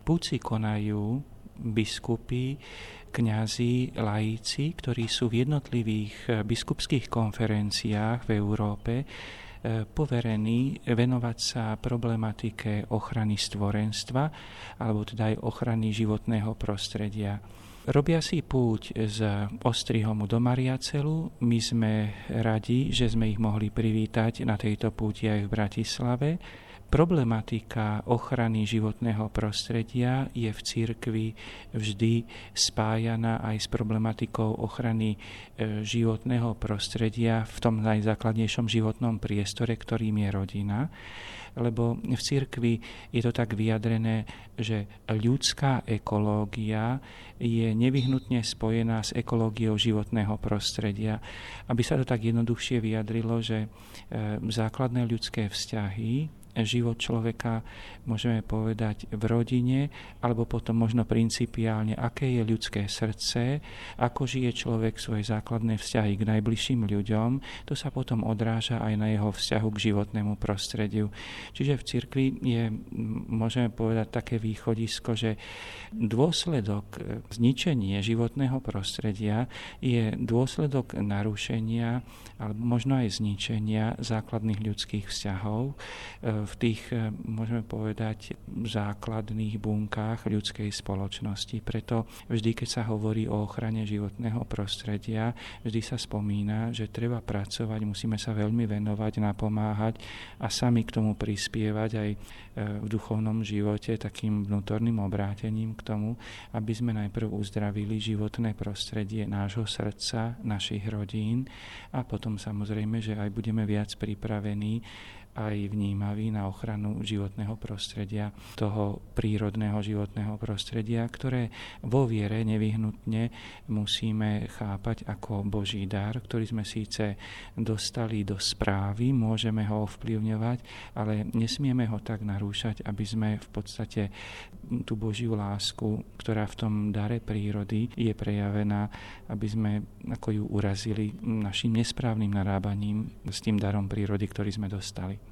Púť si konajú biskupy, kňazi, laíci, ktorí sú v jednotlivých biskupských konferenciách v Európe poverení venovať sa problematike ochrany stvorenstva alebo teda aj ochrany životného prostredia. Robia si púť z Ostrihomu do Mariacelu. My sme radi, že sme ich mohli privítať na tejto púti aj v Bratislave. Problematika ochrany životného prostredia je v cirkvi vždy spájaná aj s problematikou ochrany životného prostredia v tom najzákladnejšom životnom priestore, ktorým je rodina. Lebo v cirkvi je to tak vyjadrené, že ľudská ekológia je nevyhnutne spojená s ekológiou životného prostredia. Aby sa to tak jednoduchšie vyjadrilo, že základné ľudské vzťahy, život človeka, môžeme povedať, v rodine, alebo potom možno principiálne, aké je ľudské srdce, ako žije človek svoje základné vzťahy k najbližším ľuďom, to sa potom odráža aj na jeho vzťahu k životnému prostrediu. Čiže v cirkvi je, môžeme povedať, také východisko, že dôsledok zničenia životného prostredia je dôsledok narušenia alebo možno aj zničenia základných ľudských vzťahov v tých, môžeme povedať, základných bunkách ľudskej spoločnosti. Preto vždy, keď sa hovorí o ochrane životného prostredia, vždy sa spomína, že treba pracovať, musíme sa veľmi venovať, napomáhať a sami k tomu prispievať aj v duchovnom živote takým vnútorným obrátením k tomu, aby sme najprv uzdravili životné prostredie nášho srdca, našich rodín a potom samozrejme, že aj budeme viac pripravení aj vnímaví na ochranu životného prostredia, toho prírodného životného prostredia, ktoré vo viere nevyhnutne musíme chápať ako Boží dar, ktorý sme síce dostali do správy, môžeme ho ovplyvňovať, ale nesmieme ho tak narúšať, aby sme v podstate tú Božiu lásku, ktorá v tom dare prírody je prejavená, aby sme ako ju urazili našim nesprávnym narábaním s tým darom prírody, ktorý sme dostali.